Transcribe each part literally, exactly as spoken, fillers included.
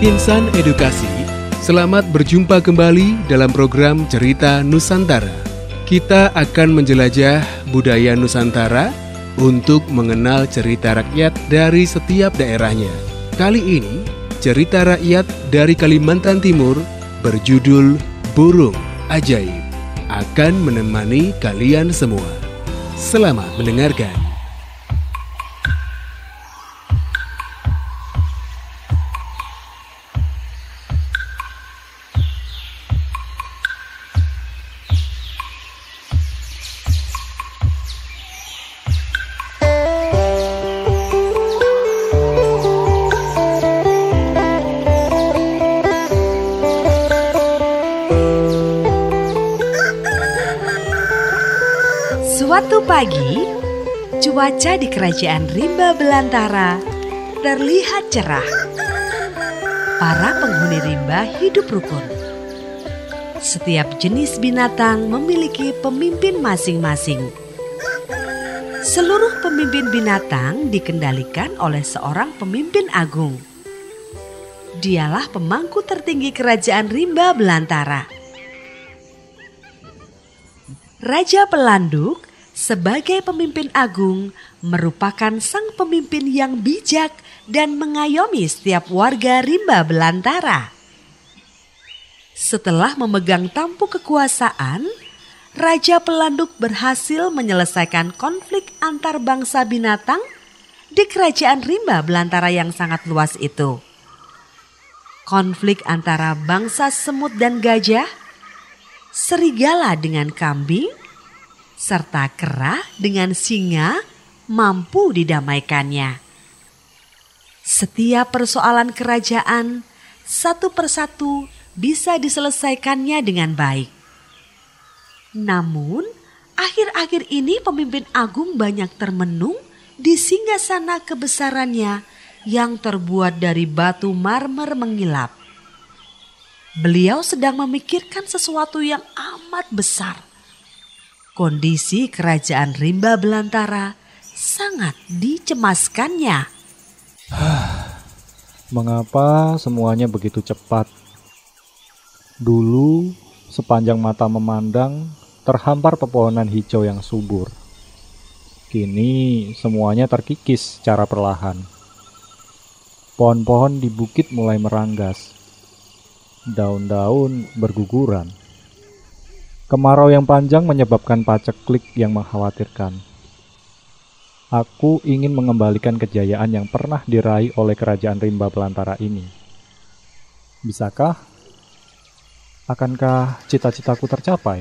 Insan Edukasi, selamat berjumpa kembali dalam program Cerita Nusantara. Kita akan menjelajah budaya Nusantara untuk mengenal cerita rakyat dari setiap daerahnya. Kali ini, cerita rakyat dari Kalimantan Timur berjudul Burung Ajaib akan menemani kalian semua. Selamat mendengarkan. Suatu pagi, cuaca di kerajaan Rimba Belantara terlihat cerah. Para penghuni Rimba hidup rukun. Setiap jenis binatang memiliki pemimpin masing-masing. Seluruh pemimpin binatang dikendalikan oleh seorang pemimpin agung. Dialah pemangku tertinggi kerajaan Rimba Belantara. Raja Pelanduk sebagai pemimpin agung merupakan sang pemimpin yang bijak dan mengayomi setiap warga Rimba Belantara. Setelah memegang tampuk kekuasaan, Raja Pelanduk berhasil menyelesaikan konflik antar bangsa binatang di kerajaan Rimba Belantara yang sangat luas itu. Konflik antara bangsa semut dan gajah, serigala dengan kambing, serta kera dengan singa mampu didamaikannya. Setiap persoalan kerajaan satu persatu bisa diselesaikannya dengan baik. Namun, akhir-akhir ini pemimpin agung banyak termenung di singgasana kebesarannya yang terbuat dari batu marmer mengilap. Beliau sedang memikirkan sesuatu yang amat besar. Kondisi kerajaan Rimba Belantara sangat dicemaskannya. Mengapa semuanya begitu cepat? Dulu, sepanjang mata memandang, terhampar pepohonan hijau yang subur. Kini, semuanya terkikis secara perlahan. Pohon-pohon di bukit mulai meranggas. Daun-daun berguguran. Kemarau yang panjang menyebabkan paceklik yang mengkhawatirkan. Aku ingin mengembalikan kejayaan yang pernah diraih oleh kerajaan Rimba Belantara ini. Bisakah? Akankah cita-citaku tercapai?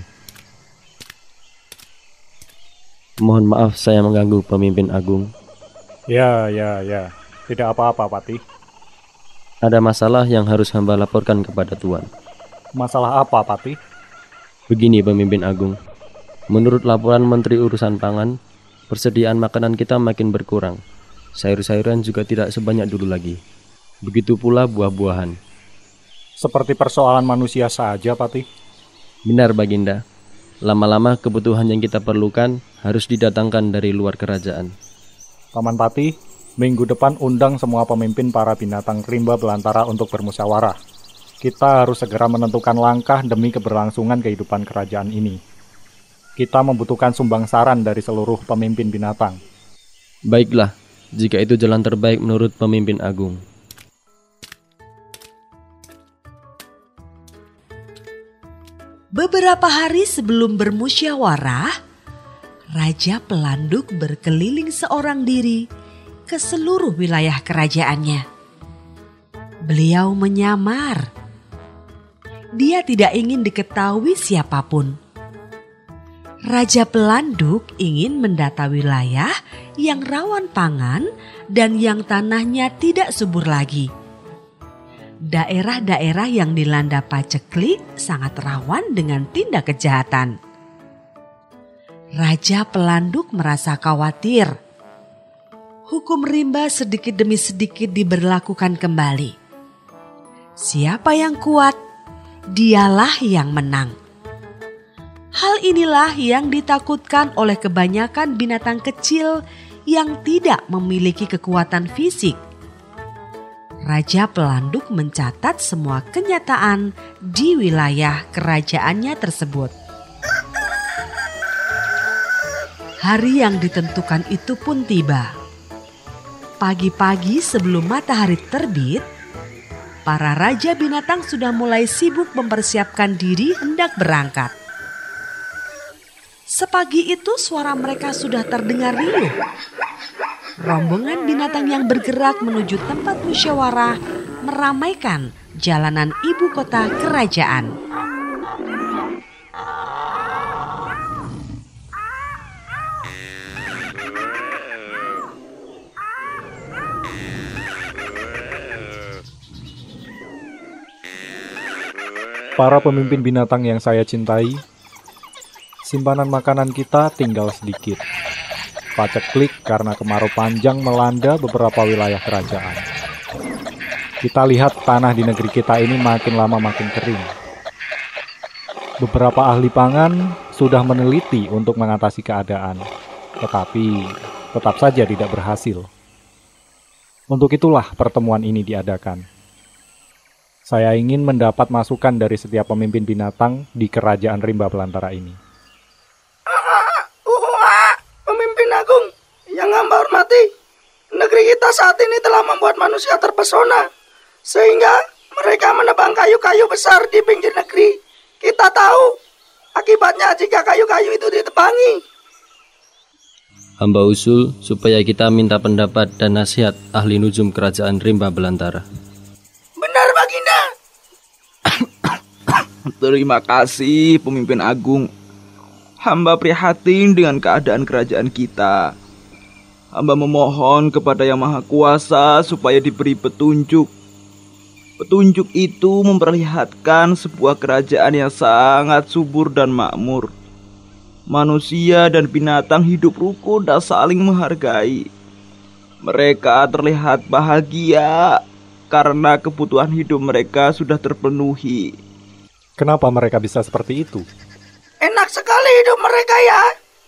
Mohon maaf saya mengganggu pemimpin agung. Ya, ya, ya. Tidak apa-apa, Patih. Ada masalah yang harus hamba laporkan kepada Tuan. Masalah apa, Patih? Begini pemimpin agung, menurut laporan Menteri Urusan Pangan, persediaan makanan kita makin berkurang. Sayur-sayuran juga tidak sebanyak dulu lagi. Begitu pula buah-buahan. Seperti persoalan manusia saja, Patih. Benar Baginda, lama-lama kebutuhan yang kita perlukan harus didatangkan dari luar kerajaan. Paman Patih, minggu depan undang semua pemimpin para binatang Rimba Belantara untuk bermusyawarah. Kita harus segera menentukan langkah demi keberlangsungan kehidupan kerajaan ini. Kita membutuhkan sumbangsaran dari seluruh pemimpin binatang. Baiklah, jika itu jalan terbaik menurut pemimpin agung. Beberapa hari sebelum bermusyawarah, Raja Pelanduk berkeliling seorang diri ke seluruh wilayah kerajaannya. Beliau menyamar. Dia tidak ingin diketahui siapapun. Raja Pelanduk ingin mendata wilayah yang rawan pangan dan yang tanahnya tidak subur lagi. Daerah-daerah yang dilanda paceklik sangat rawan dengan tindak kejahatan. Raja Pelanduk merasa khawatir. Hukum rimba sedikit demi sedikit diberlakukan kembali. Siapa yang kuat, dialah yang menang. Hal inilah yang ditakutkan oleh kebanyakan binatang kecil yang tidak memiliki kekuatan fisik. Raja Pelanduk mencatat semua kenyataan di wilayah kerajaannya tersebut. Hari yang ditentukan itu pun tiba. Pagi-pagi sebelum matahari terbit, para raja binatang sudah mulai sibuk mempersiapkan diri hendak berangkat. Sepagi itu suara mereka sudah terdengar riuh. Rombongan binatang yang bergerak menuju tempat musyawarah meramaikan jalanan ibu kota kerajaan. Para pemimpin binatang yang saya cintai, simpanan makanan kita tinggal sedikit. Paceklik karena kemarau panjang melanda beberapa wilayah kerajaan. Kita lihat tanah di negeri kita ini makin lama makin kering. Beberapa ahli pangan sudah meneliti untuk mengatasi keadaan, tetapi tetap saja tidak berhasil. Untuk itulah pertemuan ini diadakan. Saya ingin mendapat masukan dari setiap pemimpin binatang di kerajaan Rimba Belantara ini. Pemimpin agung yang hamba hormati, negeri kita saat ini telah membuat manusia terpesona, sehingga mereka menebang kayu-kayu besar di pinggir negeri. Kita tahu akibatnya jika kayu-kayu itu ditebangi. Hamba usul supaya kita minta pendapat dan nasihat ahli nujum kerajaan Rimba Belantara. Benar, Baginda. Terima kasih, pemimpin agung. Hamba prihatin dengan keadaan kerajaan kita. Hamba memohon kepada Yang Maha Kuasa supaya diberi petunjuk. Petunjuk itu memperlihatkan sebuah kerajaan yang sangat subur dan makmur. Manusia dan binatang hidup rukun dan saling menghargai. Mereka terlihat bahagia karena kebutuhan hidup mereka sudah terpenuhi. Kenapa mereka bisa seperti itu? Enak sekali hidup mereka ya.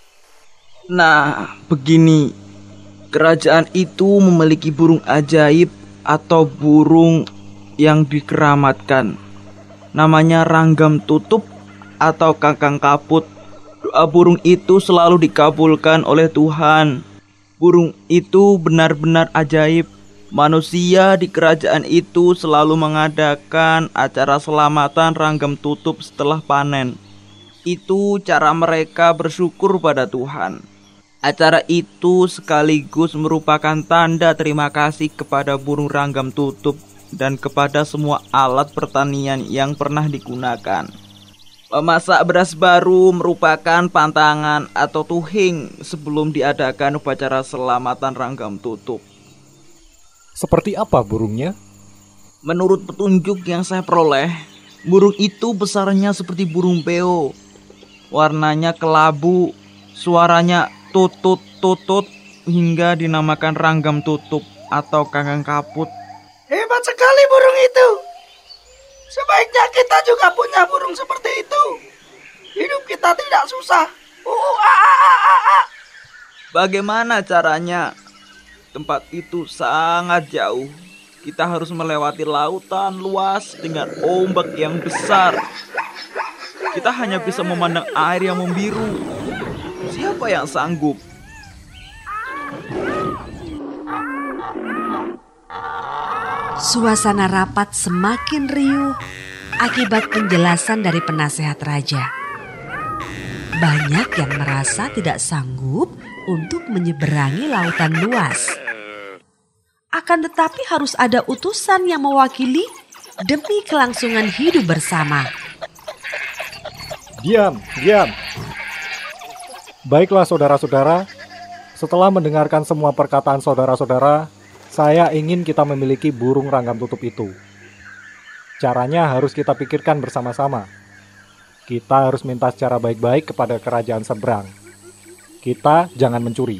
Nah, begini. Kerajaan itu memiliki burung ajaib atau burung yang dikeramatkan. Namanya ranggam tutup atau kangkang kaput. Doa burung itu selalu dikabulkan oleh Tuhan. Burung itu benar-benar ajaib. Manusia di kerajaan itu selalu mengadakan acara selamatan ranggam tutup setelah panen. Itu cara mereka bersyukur pada Tuhan. Acara itu sekaligus merupakan tanda terima kasih kepada burung ranggam tutup dan kepada semua alat pertanian yang pernah digunakan. Memasak beras baru merupakan pantangan atau tuhing sebelum diadakan upacara selamatan ranggam tutup. Seperti apa burungnya? Menurut petunjuk yang saya peroleh, burung itu besarnya seperti burung beo. Warnanya kelabu, suaranya tutut-tutut hingga dinamakan ranggam tutup atau kangkang kaput. Hebat sekali burung itu. Sebaiknya kita juga punya burung seperti itu. Hidup kita tidak susah. Uh, ah, ah, ah, ah. Bagaimana caranya? Tempat itu sangat jauh. Kita harus melewati lautan luas dengan ombak yang besar. Kita hanya bisa memandang air yang membiru. Siapa yang sanggup? Suasana rapat semakin riuh akibat penjelasan dari penasehat raja. Banyak yang merasa tidak sanggup untuk menyeberangi lautan luas. Akan tetapi harus ada utusan yang mewakili demi kelangsungan hidup bersama. Diam, diam. Baiklah saudara-saudara, setelah mendengarkan semua perkataan saudara-saudara, saya ingin kita memiliki burung ranggam tutup itu. Caranya harus kita pikirkan bersama-sama. Kita harus minta secara baik-baik kepada kerajaan seberang. Kita jangan mencuri.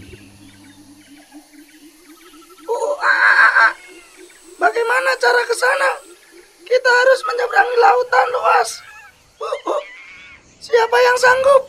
Uh, ah, ah, ah. Bagaimana cara ke sana? Kita harus menyeberangi lautan luas. Uh, uh. Siapa yang sanggup?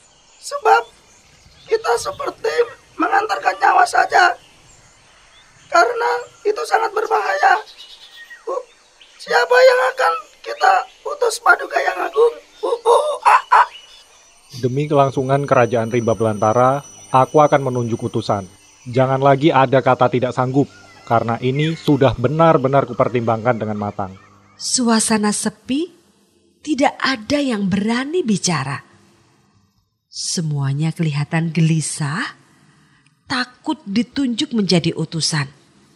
Sebab kita seperti mengantarkan nyawa saja. karena itu sangat berbahaya. Uh, siapa yang akan kita utus Paduka yang Agung? Uh, uh, ah, ah. Demi kelangsungan kerajaan rimba belantara, aku akan menunjuk utusan. Jangan lagi ada kata tidak sanggup, karena ini sudah benar-benar kupertimbangkan dengan matang. Suasana sepi, tidak ada yang berani bicara. Semuanya kelihatan gelisah, takut ditunjuk menjadi utusan.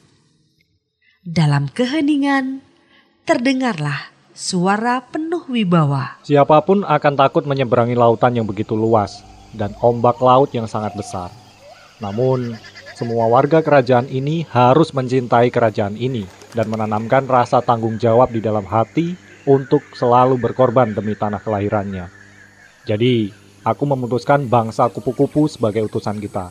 Dalam keheningan, terdengarlah suara penuh wibawa. Siapapun akan takut menyeberangi lautan yang begitu luas dan ombak laut yang sangat besar. Namun, semua warga kerajaan ini harus mencintai kerajaan ini dan menanamkan rasa tanggung jawab di dalam hati untuk selalu berkorban demi tanah kelahirannya. Jadi, aku memutuskan bangsa kupu-kupu sebagai utusan kita.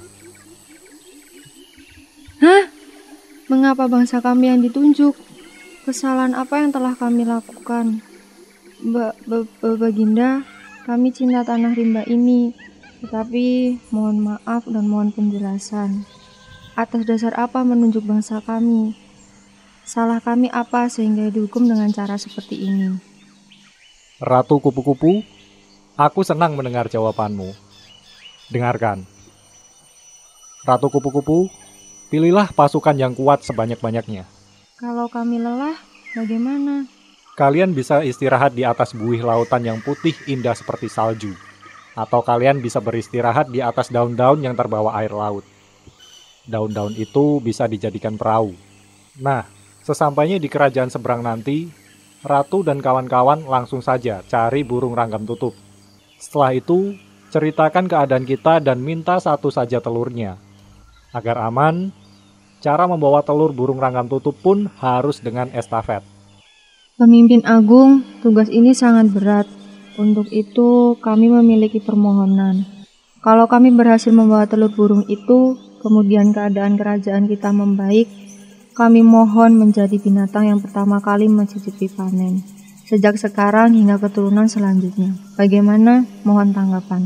Hah? Mengapa bangsa kami yang ditunjuk? Kesalahan apa yang telah kami lakukan? Ba- ba- ba- Baginda, kami cinta tanah rimba ini, tetapi mohon maaf dan mohon penjelasan. Atas dasar apa menunjuk bangsa kami? Salah kami apa sehingga dihukum dengan cara seperti ini? Ratu kupu-kupu, aku senang mendengar jawabanmu. Dengarkan. Ratu kupu-kupu, pilihlah pasukan yang kuat sebanyak-banyaknya. Kalau kami lelah, bagaimana? Kalian bisa istirahat di atas buih lautan yang putih indah seperti salju. Atau kalian bisa beristirahat di atas daun-daun yang terbawa air laut. Daun-daun itu bisa dijadikan perahu. Nah, sesampainya di kerajaan seberang nanti, Ratu dan kawan-kawan langsung saja cari burung ranggam tutup. Setelah itu, ceritakan keadaan kita dan minta satu saja telurnya. Agar aman, cara membawa telur burung ranggam tutup pun harus dengan estafet. Pemimpin Agung, tugas ini sangat berat. Untuk itu, kami memiliki permohonan. Kalau kami berhasil membawa telur burung itu, kemudian keadaan kerajaan kita membaik, kami mohon menjadi binatang yang pertama kali mencicipi panen. Sejak sekarang hingga keturunan selanjutnya. Bagaimana? Mohon tanggapan.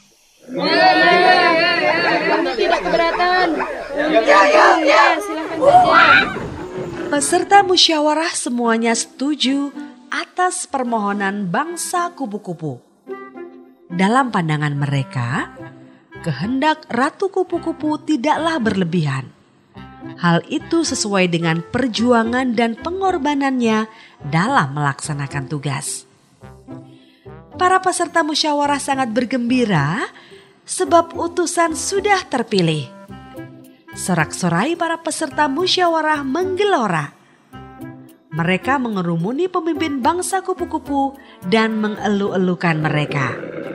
Tidak keberatan. Ya, ya, ya. Silakan saja. Peserta musyawarah semuanya setuju atas permohonan bangsa kupu-kupu. Dalam pandangan mereka, kehendak Ratu Kupu-Kupu tidaklah berlebihan. Hal itu sesuai dengan perjuangan dan pengorbanannya dalam melaksanakan tugas. Para peserta musyawarah sangat bergembira sebab utusan sudah terpilih. Sorak-sorai para peserta musyawarah menggelora. Mereka mengerumuni pemimpin bangsa kupu-kupu dan mengeluh-elukan mereka.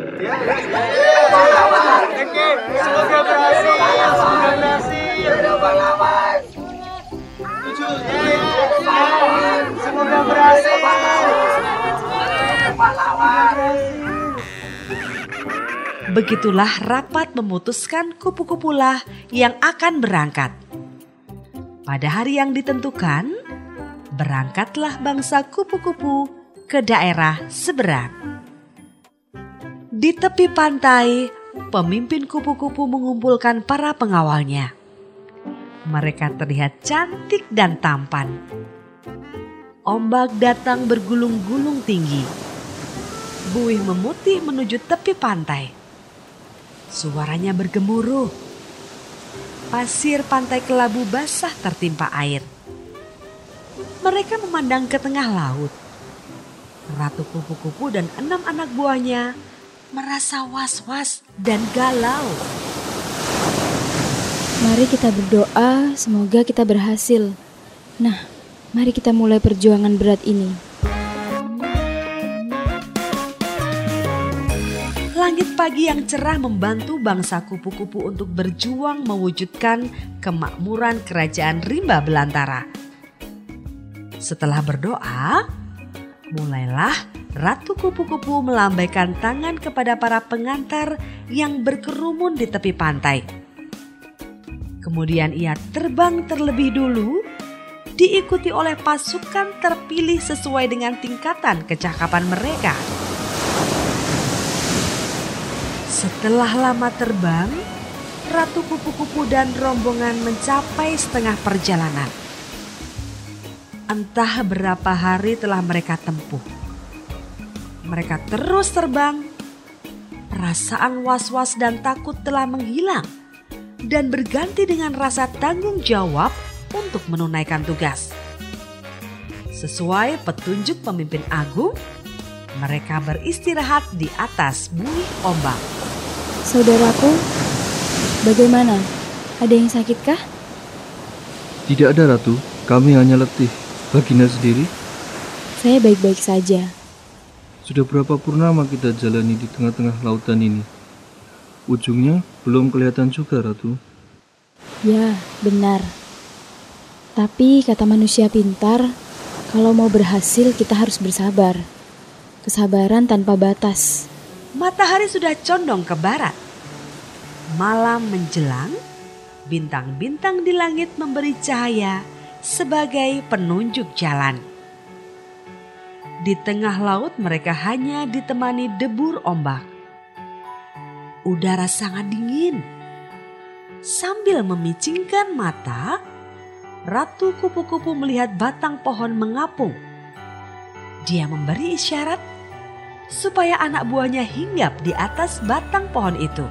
Semoga berhasil, semoga berhasil. Semoga berhasil. Begitulah rapat memutuskan kupu-kupulah yang akan berangkat. Pada hari yang ditentukan, berangkatlah bangsa kupu-kupu ke daerah seberang. Di tepi pantai, pemimpin kupu-kupu mengumpulkan para pengawalnya. Mereka terlihat cantik dan tampan. Ombak datang bergulung-gulung tinggi. Buih memutih menuju tepi pantai. Suaranya bergemuruh. Pasir pantai kelabu basah tertimpa air. Mereka memandang ke tengah laut. Ratu kupu-kupu dan enam anak buahnya merasa was-was dan galau. Mari kita berdoa, semoga kita berhasil. Nah, mari kita mulai perjuangan berat ini. Langit pagi yang cerah membantu bangsa kupu-kupu untuk berjuang mewujudkan kemakmuran kerajaan rimba belantara. Setelah berdoa, mulailah Ratu Kupu-Kupu melambaikan tangan kepada para pengantar yang berkerumun di tepi pantai. Kemudian ia terbang terlebih dulu, diikuti oleh pasukan terpilih sesuai dengan tingkatan kecakapan mereka. Setelah lama terbang, Ratu Kupu-Kupu dan rombongan mencapai setengah perjalanan. Entah berapa hari telah mereka tempuh. Mereka terus terbang. Perasaan was-was dan takut telah menghilang dan berganti dengan rasa tanggung jawab untuk menunaikan tugas. Sesuai petunjuk pemimpin agung, mereka beristirahat di atas buih ombak. Saudaraku, bagaimana? Ada yang sakitkah? Tidak ada, Ratu. Kami hanya letih. Baginda sendiri? Saya baik-baik saja. Sudah berapa purnama kita jalani di tengah-tengah lautan ini? Ujungnya belum kelihatan juga, Ratu. Ya, benar. Tapi kata manusia pintar, kalau mau berhasil kita harus bersabar. Kesabaran tanpa batas. Matahari sudah condong ke barat. Malam menjelang, bintang-bintang di langit memberi cahaya sebagai penunjuk jalan. Di tengah laut mereka hanya ditemani debur ombak. Udara sangat dingin. Sambil memicingkan mata, Ratu Kupu-Kupu melihat batang pohon mengapung. Dia memberi isyarat supaya anak buahnya hinggap di atas batang pohon itu.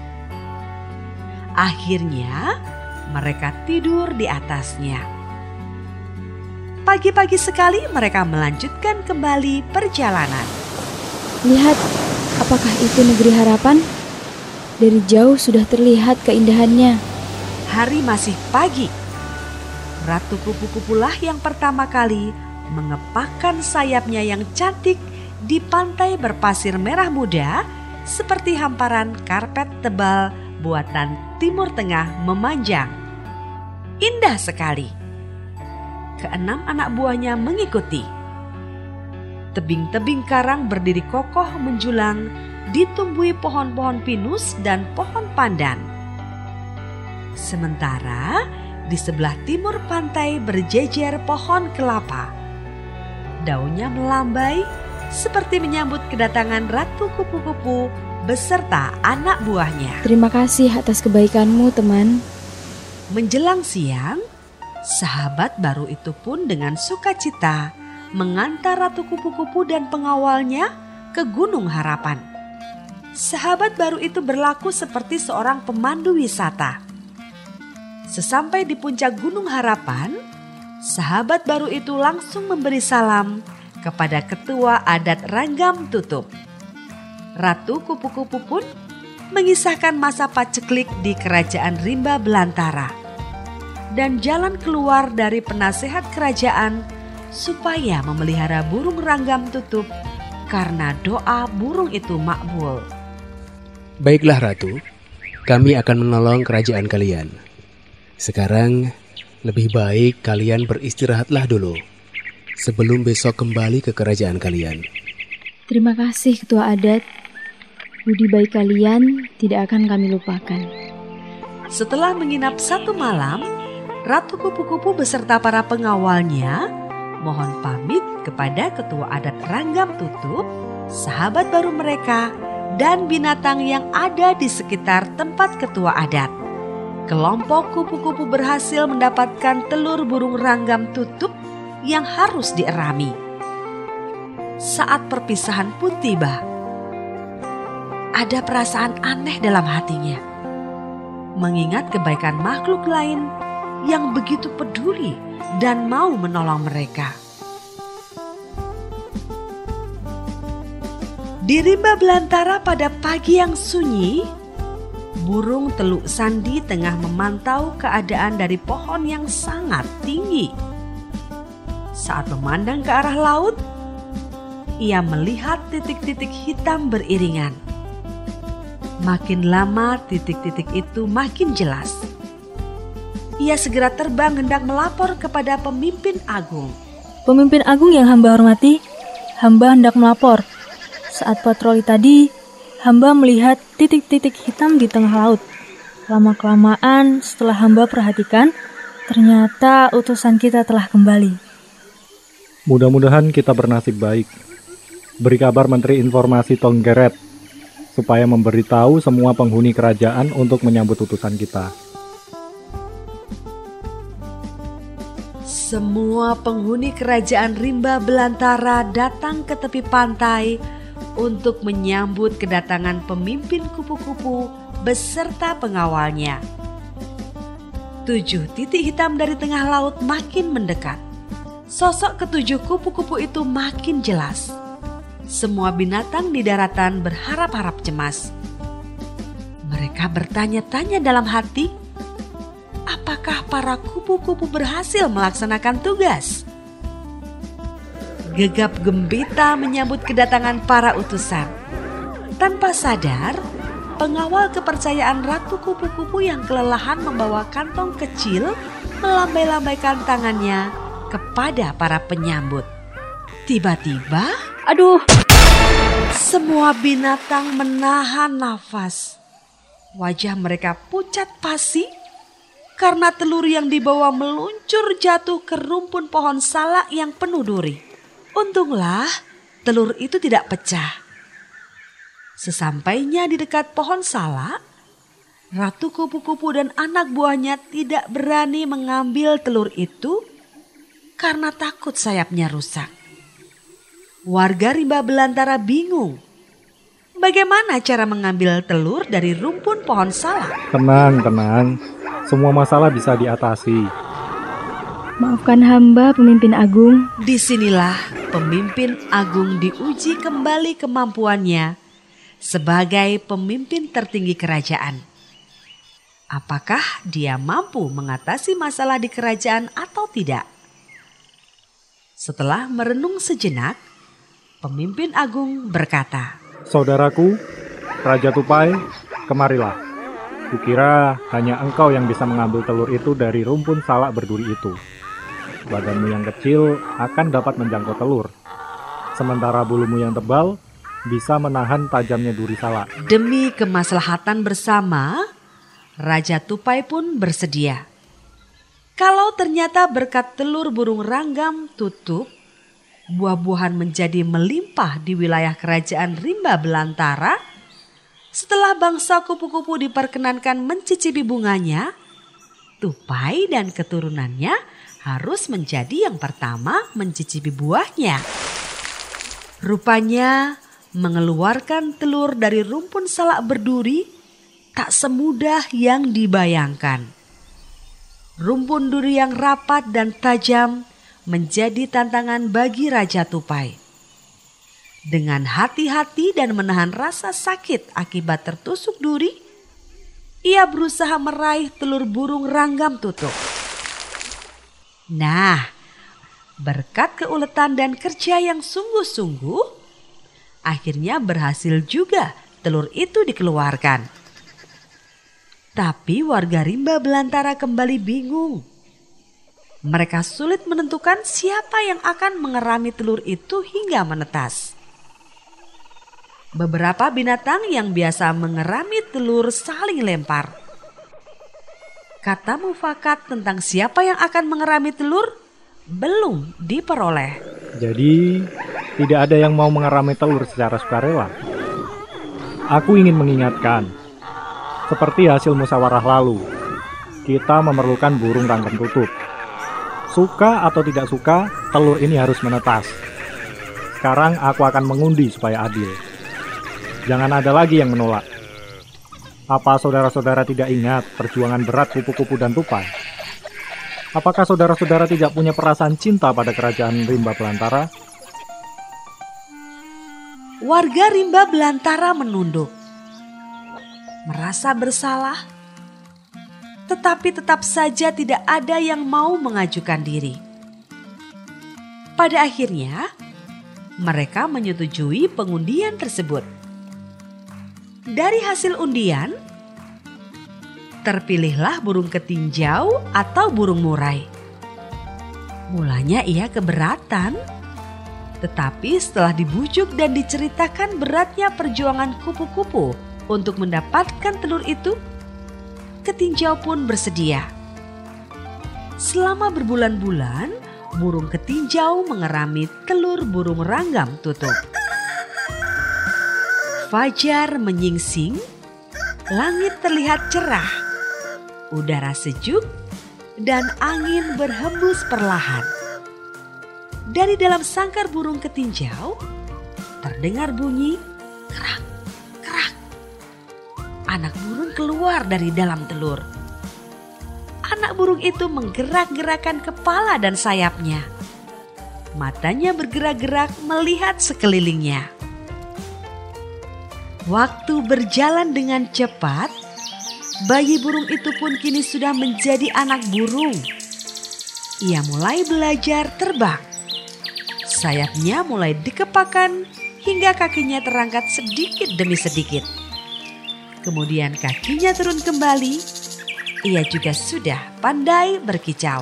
Akhirnya mereka tidur di atasnya. Pagi-pagi sekali mereka melanjutkan kembali perjalanan. Lihat, apakah itu negeri harapan? Dari jauh sudah terlihat keindahannya. Hari masih pagi. Ratu Kupu-Kupulah yang pertama kali mengepakkan sayapnya yang cantik di pantai berpasir merah muda seperti hamparan karpet tebal buatan Timur Tengah memanjang. Indah sekali. Keenam anak buahnya mengikuti. Tebing-tebing karang berdiri kokoh menjulang, ditumbuhi pohon-pohon pinus dan pohon pandan. Sementara di sebelah timur pantai berjejer pohon kelapa. Daunnya melambai seperti menyambut kedatangan Ratu Kupu-Kupu beserta anak buahnya. Terima kasih atas kebaikanmu, teman. Menjelang siang, sahabat baru itu pun dengan sukacita mengantar Ratu Kupu-Kupu dan pengawalnya ke Gunung Harapan. Sahabat baru itu berlaku seperti seorang pemandu wisata. Sesampai di puncak Gunung Harapan, sahabat baru itu langsung memberi salam kepada ketua adat Ranggam Tutup. Ratu Kupu-Kupu pun mengisahkan masa paceklik di kerajaan Rimba Belantara dan jalan keluar dari penasehat kerajaan supaya memelihara burung Ranggam Tutup karena doa burung itu makbul. Baiklah Ratu, kami akan menolong kerajaan kalian. Sekarang lebih baik kalian beristirahatlah dulu sebelum besok kembali ke kerajaan kalian. Terima kasih Ketua Adat. Budi baik kalian tidak akan kami lupakan. Setelah menginap satu malam, Ratu Kupu-Kupu beserta para pengawalnya mohon pamit kepada Ketua Adat Ranggam Tutup, sahabat baru mereka, dan binatang yang ada di sekitar tempat Ketua Adat. Kelompok kupu-kupu berhasil mendapatkan telur burung Ranggam Tutup yang harus dierami. Saat perpisahan pun tiba, ada perasaan aneh dalam hatinya. Mengingat kebaikan makhluk lain yang begitu peduli dan mau menolong mereka. Di Rimba Belantara pada pagi yang sunyi, burung teluk sandi tengah memantau keadaan dari pohon yang sangat tinggi. Saat memandang ke arah laut, ia melihat titik-titik hitam beriringan. Makin lama titik-titik itu makin jelas. Ia segera terbang hendak melapor kepada pemimpin agung. Pemimpin agung yang hamba hormati, hamba hendak melapor. Saat patroli tadi, hamba melihat titik-titik hitam di tengah laut. Lama-kelamaan setelah hamba perhatikan, ternyata utusan kita telah kembali. Mudah-mudahan kita bernasib baik. Beri kabar Menteri Informasi Tonggeret. supaya memberitahu semua penghuni kerajaan untuk menyambut utusan kita. Semua penghuni kerajaan Rimba Belantara datang ke tepi pantai untuk menyambut kedatangan pemimpin kupu-kupu beserta pengawalnya. Tujuh titik hitam dari tengah laut makin mendekat. Sosok ketujuh kupu-kupu itu makin jelas. Semua binatang di daratan berharap-harap cemas. Mereka bertanya-tanya dalam hati, apakah para kupu-kupu berhasil melaksanakan tugas? Gegap gembita menyambut kedatangan para utusan. Tanpa sadar, pengawal kepercayaan Ratu Kupu-Kupu yang kelelahan membawa kantong kecil melambai-lambaikan tangannya kepada para penyambut. Tiba-tiba, Aduh, semua binatang menahan nafas. Wajah mereka pucat pasi karena telur yang dibawa meluncur jatuh ke rumpun pohon salak yang penuh duri. Untunglah telur itu tidak pecah. Sesampainya di dekat pohon salak, Ratu Kupu-Kupu dan anak buahnya tidak berani mengambil telur itu karena takut sayapnya rusak. Warga Rimba Belantara bingung. Bagaimana cara mengambil telur dari rumpun pohon salak? Tenang, tenang. Semua masalah bisa diatasi. Maafkan hamba, pemimpin agung. Disinilah pemimpin agung diuji kembali kemampuannya sebagai pemimpin tertinggi kerajaan. Apakah dia mampu mengatasi masalah di kerajaan atau tidak? Setelah merenung sejenak, pemimpin agung berkata, Saudaraku, Raja Tupai, kemarilah. Kukira hanya engkau yang bisa mengambil telur itu dari rumpun salak berduri itu. Badanmu yang kecil akan dapat menjangkau telur, sementara bulumu yang tebal bisa menahan tajamnya duri salak. Demi kemaslahatan bersama, Raja Tupai pun bersedia. Kalau ternyata berkat telur burung ranggam tutup, buah-buahan menjadi melimpah di wilayah kerajaan Rimba Belantara, setelah bangsa kupu-kupu diperkenankan mencicipi bunganya, Tupai dan keturunannya harus menjadi yang pertama mencicipi buahnya. Rupanya mengeluarkan telur dari rumpun salak berduri tak semudah yang dibayangkan. Rumpun duri yang rapat dan tajam menjadi tantangan bagi Raja Tupai. Dengan hati-hati dan menahan rasa sakit akibat tertusuk duri, ia berusaha meraih telur burung ranggam tutuk. Nah, berkat keuletan dan kerja yang sungguh-sungguh, akhirnya berhasil juga telur itu dikeluarkan. Tapi warga Rimba Belantara kembali bingung. Mereka sulit menentukan siapa yang akan mengerami telur itu hingga menetas. Beberapa binatang yang biasa mengerami telur saling lempar. Kata mufakat tentang siapa yang akan mengerami telur belum diperoleh. Jadi, tidak ada yang mau mengerami telur secara sukarela. Aku ingin mengingatkan, seperti hasil musyawarah lalu, kita memerlukan burung ranggam tutup. Suka atau tidak suka, telur ini harus menetas. Sekarang aku akan mengundi supaya adil. Jangan ada lagi yang menolak. Apa saudara-saudara tidak ingat perjuangan berat kupu-kupu dan tupai? Apakah saudara-saudara tidak punya perasaan cinta pada kerajaan Rimba Belantara? Warga Rimba Belantara menunduk. Merasa bersalah, tetapi tetap saja tidak ada yang mau mengajukan diri. Pada akhirnya, mereka menyetujui pengundian tersebut. Dari hasil undian, terpilihlah burung ketinjau atau burung murai. Mulanya ia keberatan, tetapi setelah dibujuk dan diceritakan beratnya perjuangan kupu-kupu untuk mendapatkan telur itu, ketinjau pun bersedia. Selama berbulan-bulan, burung ketinjau mengerami telur burung ranggam tutuk. Fajar menyingsing, langit terlihat cerah, udara sejuk, dan angin berhembus perlahan. Dari dalam sangkar burung ketinjau, terdengar bunyi kerak, kerak. Anak burung keluar dari dalam telur. Anak burung itu menggerak-gerakkan kepala dan sayapnya. Matanya bergerak-gerak melihat sekelilingnya. Waktu berjalan dengan cepat, bayi burung itu pun kini sudah menjadi anak burung. Ia mulai belajar terbang. Sayapnya mulai dikepakkan hingga kakinya terangkat sedikit demi sedikit. Kemudian kakinya turun kembali. Ia juga sudah pandai berkicau.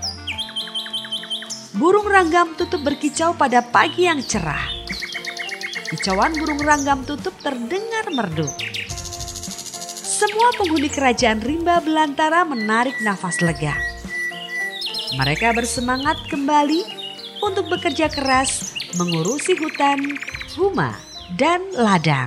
Burung ranggam tutup berkicau pada pagi yang cerah. Kicauan burung ranggam tutup terdengar merdu. Semua penghuni kerajaan rimba belantara menarik nafas lega. Mereka bersemangat kembali untuk bekerja keras mengurusi hutan, rumah, dan ladang.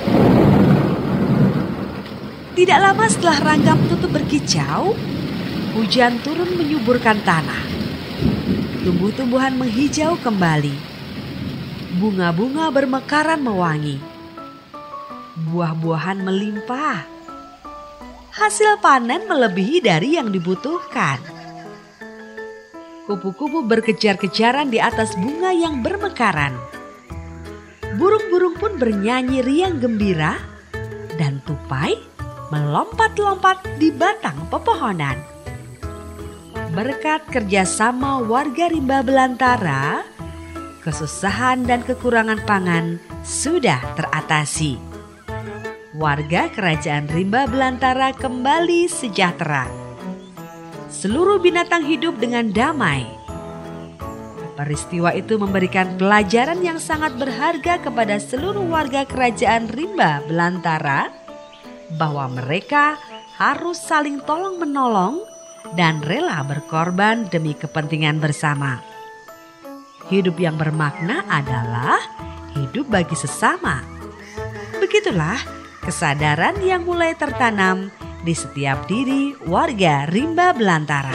Tidak lama setelah ranggam tutup berkicau, hujan turun menyuburkan tanah. Tumbuh-tumbuhan menghijau kembali. Bunga-bunga bermekaran mewangi. Buah-buahan melimpah. Hasil panen melebihi dari yang dibutuhkan. Kupu-kupu berkejar-kejaran di atas bunga yang bermekaran. Burung-burung pun bernyanyi riang gembira dan tupai melompat-lompat di batang pepohonan. Berkat kerjasama warga rimba belantara, kesusahan dan kekurangan pangan sudah teratasi. Warga kerajaan rimba belantara kembali sejahtera. Seluruh binatang hidup dengan damai. Peristiwa itu memberikan pelajaran yang sangat berharga kepada seluruh warga kerajaan rimba belantara bahwa mereka harus saling tolong-menolong dan rela berkorban demi kepentingan bersama. Hidup yang bermakna adalah hidup bagi sesama. Begitulah kesadaran yang mulai tertanam di setiap diri warga rimba belantara.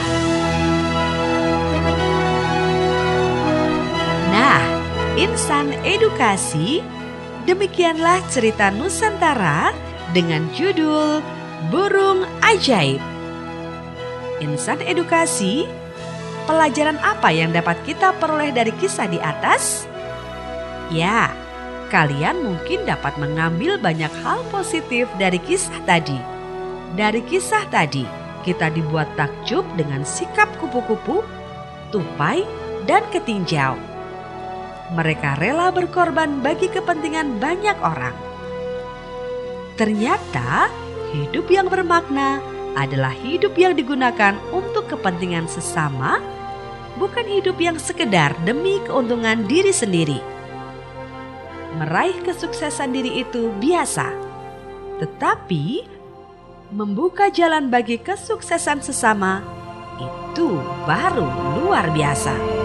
Nah, insan edukasi, demikianlah cerita Nusantara dengan judul Burung Ajaib. Insan edukasi, pelajaran apa yang dapat kita peroleh dari kisah di atas? Ya, kalian mungkin dapat mengambil banyak hal positif dari kisah tadi. Dari kisah tadi, kita dibuat takjub dengan sikap kupu-kupu, tupai, dan ketinjau. Mereka rela berkorban bagi kepentingan banyak orang. Ternyata, hidup yang bermakna adalah hidup yang digunakan untuk kepentingan sesama, bukan hidup yang sekedar demi keuntungan diri sendiri. Meraih kesuksesan diri itu biasa, tetapi membuka jalan bagi kesuksesan sesama itu baru luar biasa.